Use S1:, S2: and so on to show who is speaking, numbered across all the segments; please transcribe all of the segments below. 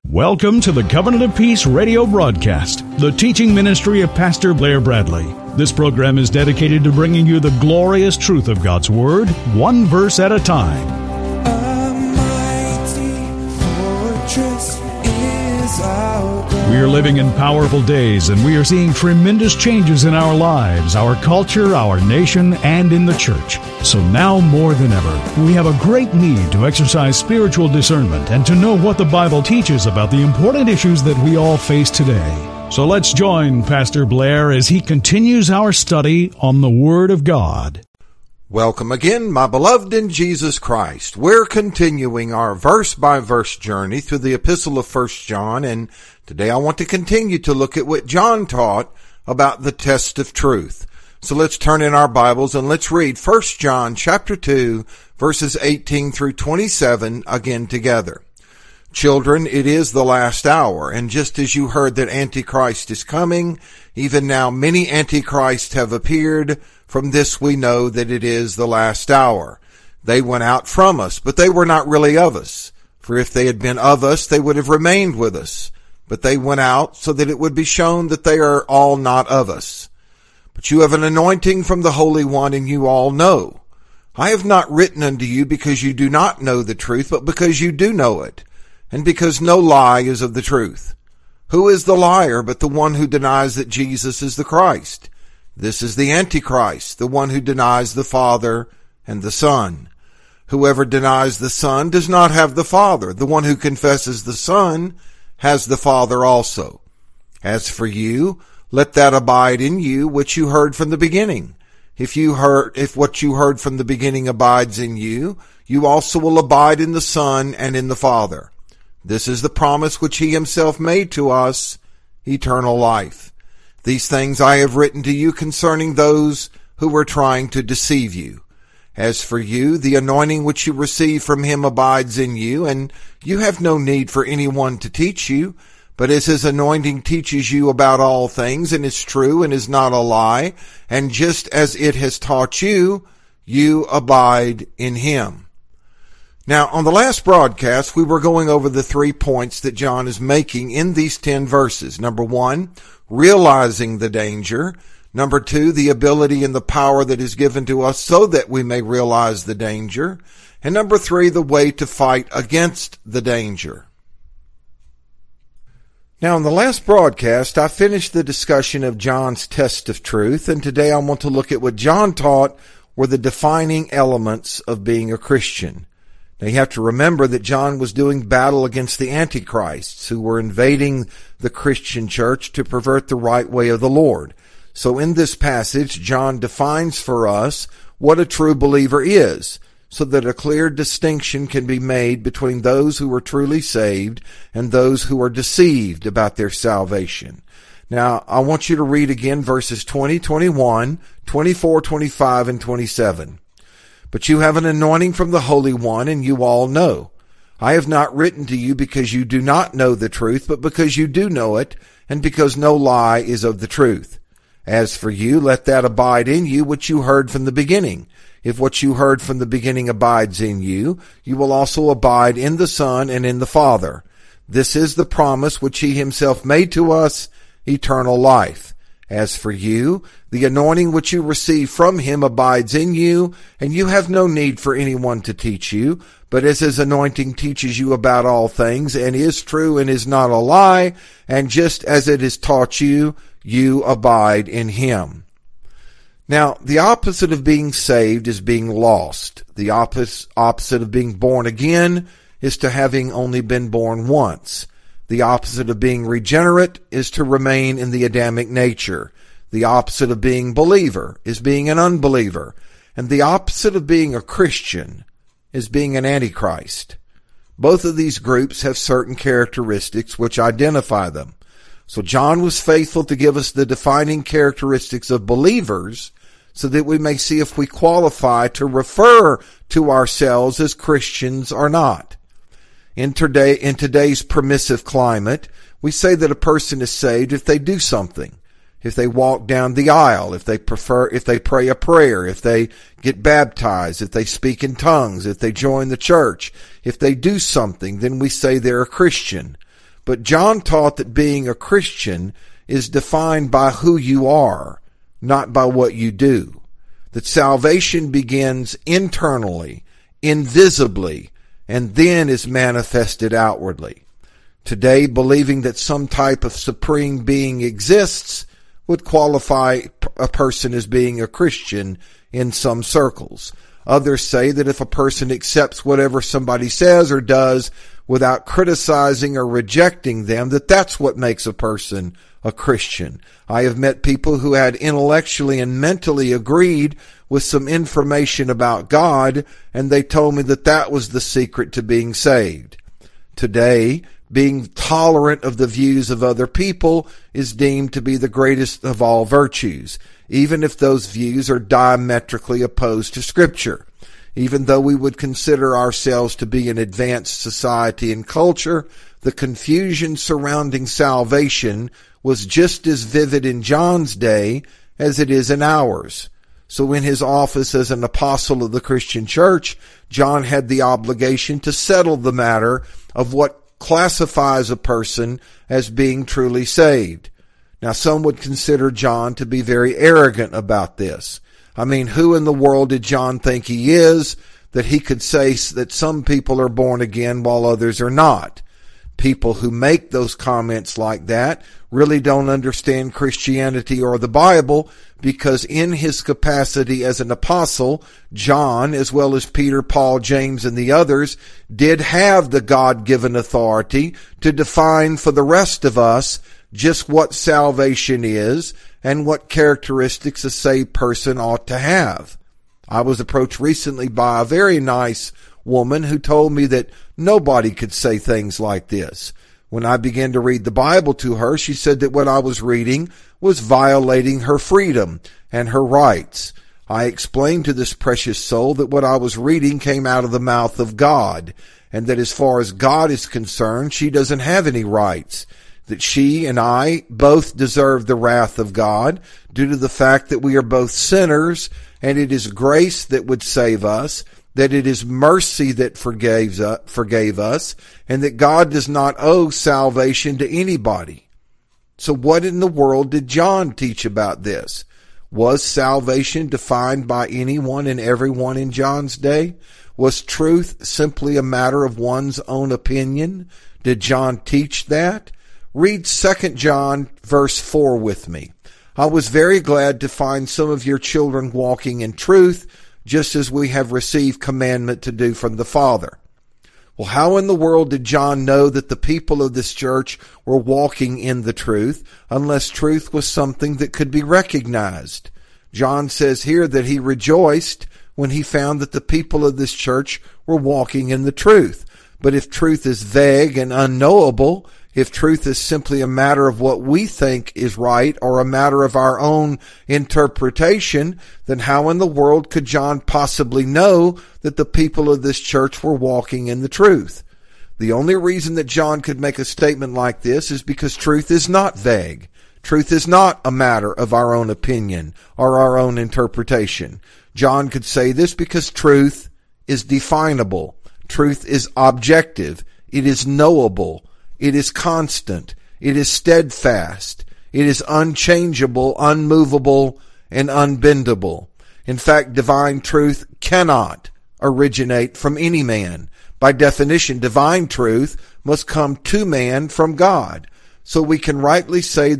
S1: Welcome to the Covenant of Peace radio broadcast, the teaching ministry of Pastor Blair Bradley. This program is dedicated to bringing you the glorious truth of God's Word, one verse at a time.
S2: A mighty fortress is our God.
S1: We are living in powerful days, and we are seeing tremendous changes in our lives, our culture, our nation, and in the church. So now more than ever, we have a great need to exercise spiritual discernment and to know what the Bible teaches about the important issues that we all face today. So let's join Pastor Blair as he continues our study on the Word of God.
S3: Welcome again, my beloved in Jesus Christ. We're continuing our verse-by-verse journey through the epistle of 1 John, and today I want to continue to look at what John taught about the test of truth. So let's turn in our Bibles and let's read 1 John chapter 2, verses 18 through 27 again together. Children, it is the last hour, and just as you heard that Antichrist is coming, even now many Antichrists have appeared. From this we know that it is the last hour. They went out from us, but they were not really of us. For if they had been of us, they would have remained with us. But they went out so that it would be shown that they are all not of us. But you have an anointing from the Holy One, and you all know. I have not written unto you because you do not know the truth, but because you do know it, and because no lie is of the truth. Who is the liar but the one who denies that Jesus is the Christ? This is the Antichrist, the one who denies the Father and the Son. Whoever denies the Son does not have the Father. The one who confesses the Son has the Father also. As for you, let that abide in you which you heard from the beginning. If what you heard from the beginning abides in you, you also will abide in the Son and in the Father. This is the promise which he himself made to us, eternal life. These things I have written to you concerning those who were trying to deceive you. As for you, the anointing which you receive from him abides in you, and you have no need for anyone to teach you. But as his anointing teaches you about all things, and is true and is not a lie, and just as it has taught you, you abide in him. Now, on the last broadcast, we were going over the 3 points that John is making in these 10 verses. Number 1, realizing the danger. Number 2, the ability and the power that is given to us so that we may realize the danger. And number 3, the way to fight against the danger. Now, in the last broadcast, I finished the discussion of John's test of truth, and today I want to look at what John taught were the defining elements of being a Christian. Now, you have to remember that John was doing battle against the Antichrists who were invading the Christian church to pervert the right way of the Lord. So in this passage, John defines for us what a true believer is, so that a clear distinction can be made between those who are truly saved and those who are deceived about their salvation. Now, I want you to read again verses 20, 21, 24, 25, and 27. But you have an anointing from the Holy One, and you all know. I have not written to you because you do not know the truth, but because you do know it, and because no lie is of the truth. As for you, let that abide in you which you heard from the beginning. If what you heard from the beginning abides in you, you will also abide in the Son and in the Father. This is the promise which he himself made to us, eternal life. As for you, the anointing which you receive from him abides in you, and you have no need for anyone to teach you, but as his anointing teaches you about all things, and is true and is not a lie, and just as it has taught you, you abide in him. Now, the opposite of being saved is being lost. The opposite of being born again is to having only been born once. The opposite of being regenerate is to remain in the Adamic nature. The opposite of being believer is being an unbeliever. And the opposite of being a Christian is being an Antichrist. Both of these groups have certain characteristics which identify them. So John was faithful to give us the defining characteristics of believers so that we may see if we qualify to refer to ourselves as Christians or not. In today's permissive climate, we say that a person is saved if they do something. If they walk down the aisle, if they pray a prayer, if they get baptized, if they speak in tongues, if they join the church, if they do something, then we say they're a Christian. But John taught that being a Christian is defined by who you are, not by what you do. That salvation begins internally, invisibly, and then is manifested outwardly. Today, believing that some type of supreme being exists would qualify a person as being a Christian in some circles. Others say that if a person accepts whatever somebody says or does without criticizing or rejecting them, that's what makes a person a Christian. I have met people who had intellectually and mentally agreed with some information about God, and they told me that was the secret to being saved. Today, being tolerant of the views of other people is deemed to be the greatest of all virtues, even if those views are diametrically opposed to Scripture. Even though we would consider ourselves to be an advanced society and culture, the confusion surrounding salvation was just as vivid in John's day as it is in ours. So in his office as an apostle of the Christian church, John had the obligation to settle the matter of what classifies a person as being truly saved. Now, some would consider John to be very arrogant about this. I mean, who in the world did John think he is that he could say that some people are born again while others are not? People who make those comments like that really don't understand Christianity or the Bible, because in his capacity as an apostle, John, as well as Peter, Paul, James, and the others, did have the God-given authority to define for the rest of us just what salvation is and what characteristics a saved person ought to have. I was approached recently by a very nice woman who told me that nobody could say things like this. When I began to read the Bible to her, she said that what I was reading was violating her freedom and her rights. I explained to this precious soul that what I was reading came out of the mouth of God, and that as far as God is concerned, she doesn't have any rights. That she and I both deserve the wrath of God due to the fact that we are both sinners, and it is grace that would save us, that it is mercy that forgave us, and that God does not owe salvation to anybody. So what in the world did John teach about this? Was salvation defined by anyone and everyone in John's day? Was truth simply a matter of one's own opinion? Did John teach that? Read 2 John verse 4 with me. I was very glad to find some of your children walking in truth, just as we have received commandment to do from the Father. Well, how in the world did John know that the people of this church were walking in the truth, unless truth was something that could be recognized? John says here that he rejoiced when he found that the people of this church were walking in the truth. But if truth is vague and unknowable, if truth is simply a matter of what we think is right or a matter of our own interpretation, then how in the world could John possibly know that the people of this church were walking in the truth? The only reason that John could make a statement like this is because truth is not vague. Truth is not a matter of our own opinion or our own interpretation. John could say this because truth is definable. Truth is objective. It is knowable. It is constant. It is steadfast. It is unchangeable, unmovable, and unbendable. In fact, divine truth cannot originate from any man. By definition, divine truth must come to man from God. So we can rightly say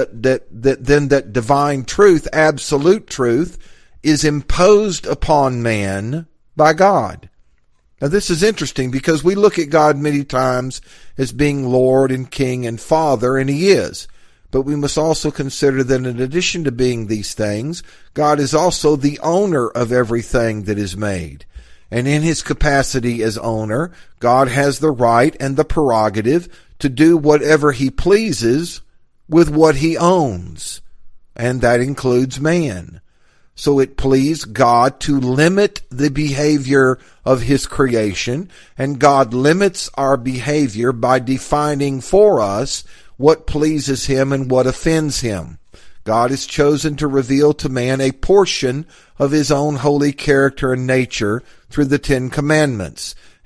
S3: that divine truth, absolute truth, is imposed upon man by God. Now this is interesting because we look at God many times as being Lord and King and Father, and He is. But we must also consider that in addition to being these things, God is also the owner of everything that is made. And in His capacity as owner, God has the right and the prerogative to do whatever He pleases with what He owns. And that includes man. So it pleased God to limit the behavior of His creation, and God limits our behavior by defining for us what pleases Him and what offends Him. God has chosen to reveal to man a portion of His own holy character and nature through the 10 Commandments.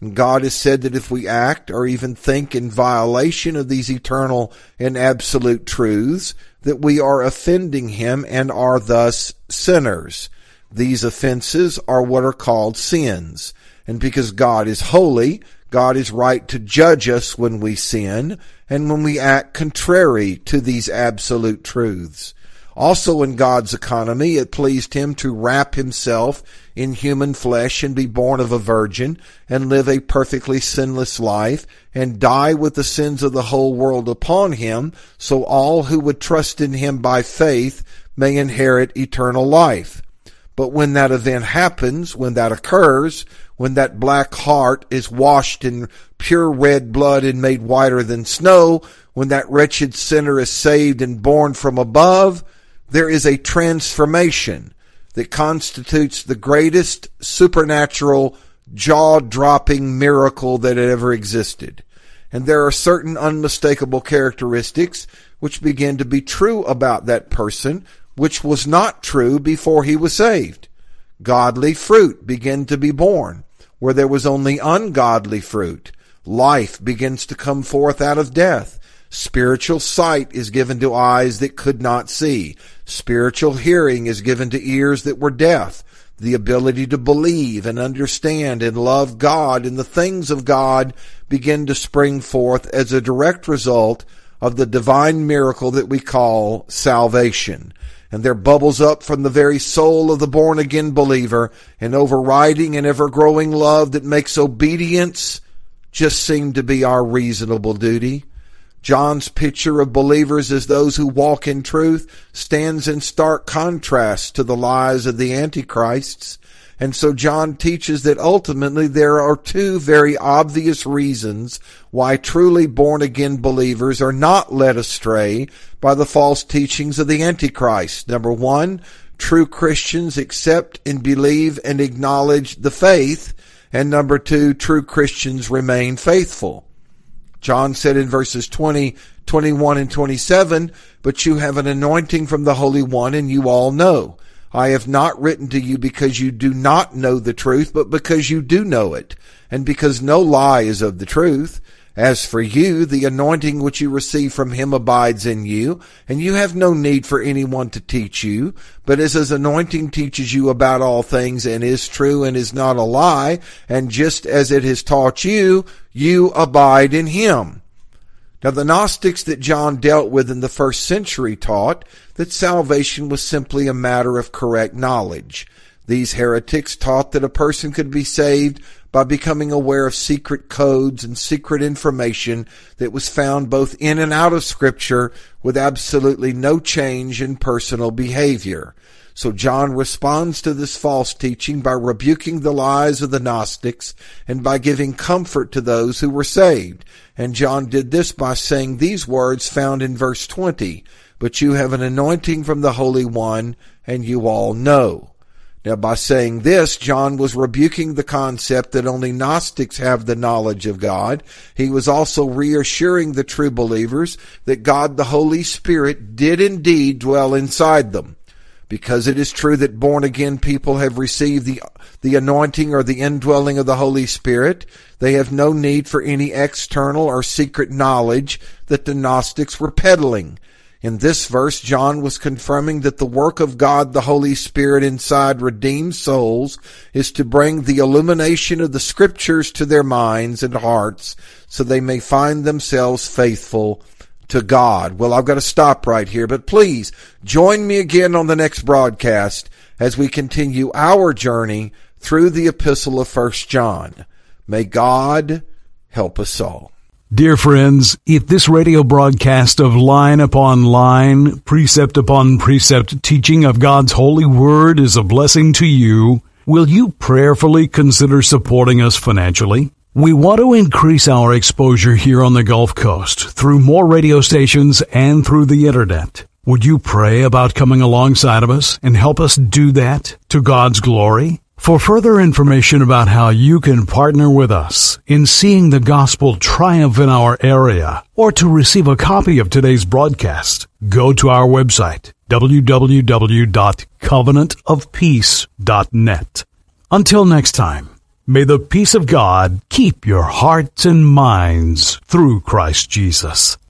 S3: And God has said that if we act or even think in violation of these eternal and absolute truths, that we are offending Him and are thus sinners. These offenses are what are called sins. And because God is holy, God is right to judge us when we sin and when we act contrary to these absolute truths. Also in God's economy, it pleased Him to wrap Himself in human flesh and be born of a virgin and live a perfectly sinless life and die with the sins of the whole world upon Him, so all who would trust in Him by faith may inherit eternal life. But when that event happens, when that occurs, when that black heart is washed in pure red blood and made whiter than snow, when that wretched sinner is saved and born from above, there is a transformation that constitutes the greatest supernatural, jaw-dropping miracle that had ever existed. And there are certain unmistakable characteristics which begin to be true about that person, which was not true before he was saved. Godly fruit begin to be born where there was only ungodly fruit. Life begins to come forth out of death. Spiritual sight is given to eyes that could not see. Spiritual hearing is given to ears that were deaf. The ability to believe and understand and love God and the things of God begin to spring forth as a direct result of the divine miracle that we call salvation. And there bubbles up from the very soul of the born-again believer an overriding and ever-growing love that makes obedience just seem to be our reasonable duty. John's picture of believers as those who walk in truth stands in stark contrast to the lies of the antichrists. And so John teaches that ultimately there are two very obvious reasons why truly born-again believers are not led astray by the false teachings of the Antichrist. Number one, true Christians accept and believe and acknowledge the faith. And number two, true Christians remain faithful. John said in verses 20, 21, and 27, "But you have an anointing from the Holy One, and you all know. I have not written to you because you do not know the truth, but because you do know it, and because no lie is of the truth. As for you, the anointing which you receive from Him abides in you, and you have no need for anyone to teach you. But as His anointing teaches you about all things, and is true and is not a lie, and just as it has taught you, you abide in Him." Now, the Gnostics that John dealt with in the first century taught that salvation was simply a matter of correct knowledge. These heretics taught that a person could be saved by becoming aware of secret codes and secret information that was found both in and out of Scripture with absolutely no change in personal behavior. So John responds to this false teaching by rebuking the lies of the Gnostics and by giving comfort to those who were saved. And John did this by saying these words found in verse 20, "But you have an anointing from the Holy One, and you all know." Now, by saying this, John was rebuking the concept that only Gnostics have the knowledge of God. He was also reassuring the true believers that God the Holy Spirit did indeed dwell inside them. Because it is true that born-again people have received the anointing or the indwelling of the Holy Spirit, they have no need for any external or secret knowledge that the Gnostics were peddling. In this verse, John was confirming that the work of God the Holy Spirit inside redeemed souls is to bring the illumination of the Scriptures to their minds and hearts so they may find themselves faithful to God. Well, I've got to stop right here, but please join me again on the next broadcast as we continue our journey through the epistle of 1 John. May God help us all.
S1: Dear friends, if this radio broadcast of line upon line, precept upon precept teaching of God's holy word is a blessing to you, will you prayerfully consider supporting us financially? We want to increase our exposure here on the Gulf Coast through more radio stations and through the Internet. Would you pray about coming alongside of us and help us do that to God's glory? For further information about how you can partner with us in seeing the gospel triumph in our area, or to receive a copy of today's broadcast, go to our website, www.covenantofpeace.net. Until next time, May the peace of God keep your hearts and minds through Christ Jesus.